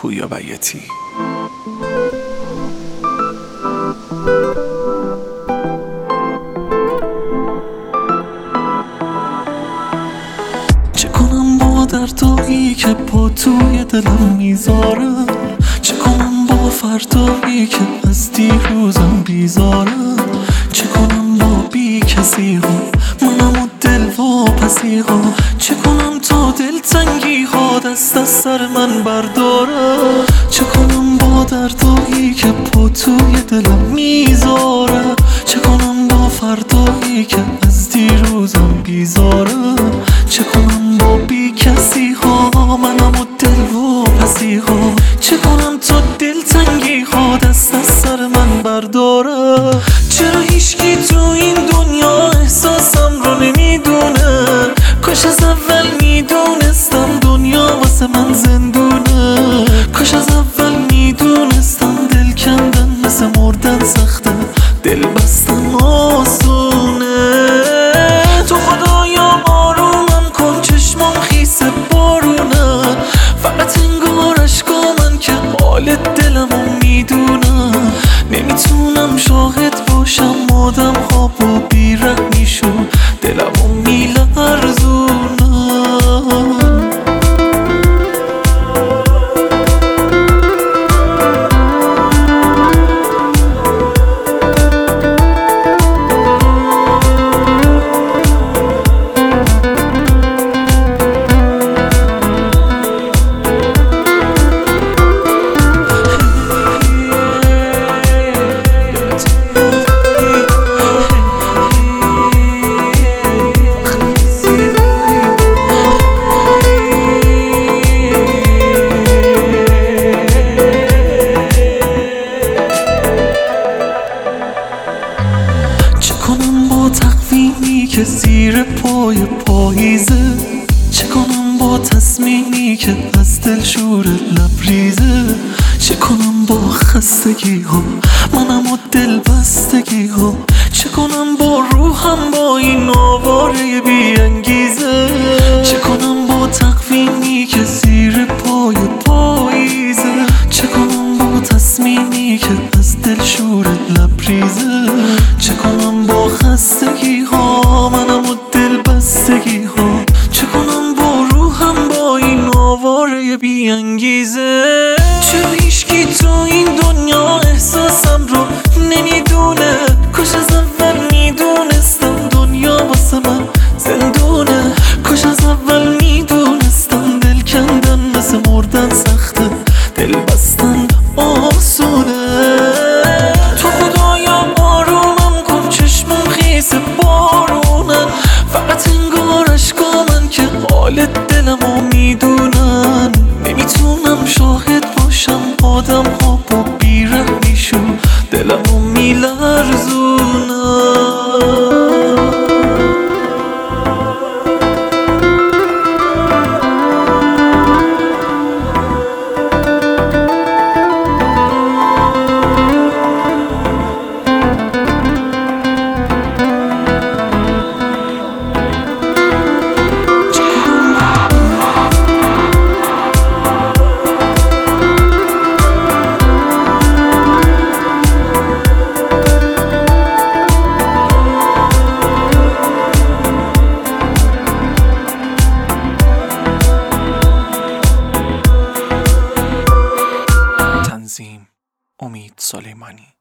پویا بیاتی. چه کنم با دردایی که پا توی دلم میذاره، چه کنم با فردایی که از دیروزم بیزاره، چه کنم با بی کسی ها منم و دل واپسی ها، چه کنم تا دلتنگی ها دست از سر من برداره، چه کنم با دردایی که پا توی دلم میذاره، چه کنم با فردایی که از دیروزم بیزاره، چه کنم با بی کسی ها منم و دل واپسی ها، چه کنم تا دلتنگی ها دست از سر من برداره. چرا هیچکی تو این دنیا احساسم رو نمیدونه، کاش از اول میدونستم دنیا واسه من زندونه، کاش از اول میدونستم دل کندن مثل مردن سخته، دل بستن آسونه. تو خدایا آرومم کن چشمام خیس بارونه، فقط انگار اشکا من که حال دلمو میدونه، نمیتونم شاهد باشم آدم ها با بیرحمیشون دلمو میلرزونه. تقویمی که زیر پای پاییزه، چه کنم با تصمیمی که از دل شور لبریزه، چه کنم با خستگی ها منم و دل بستگی ها، چه کنم با روحم با این آواره بی انگیزه، چه کنم با تقویمی که زیر پای پاییزه، چه کنم با تصمیمی که از دل شور لبریزه، چه کنم با خستگی ها منم و دل بستگی ها، چه کنم با روحم با این آواره بی انگیزه. چرا هیچکی تو این دنیا احساسم رو نمیدونه، کاش از اول میدونستم دنیا واسه من زندونه، کاش از اول میدونستم دل کندن مثل مردن سخته، دل بستن آسونه. تو خدایا آرومم کن چشمم خیس بارونن، فقط انگار اشکا من که حال دلمو میدونن، نمیتونم شاهد باشم آدم ها با بیرحمیشون دلمو میلرزونن. امید سلیمانی.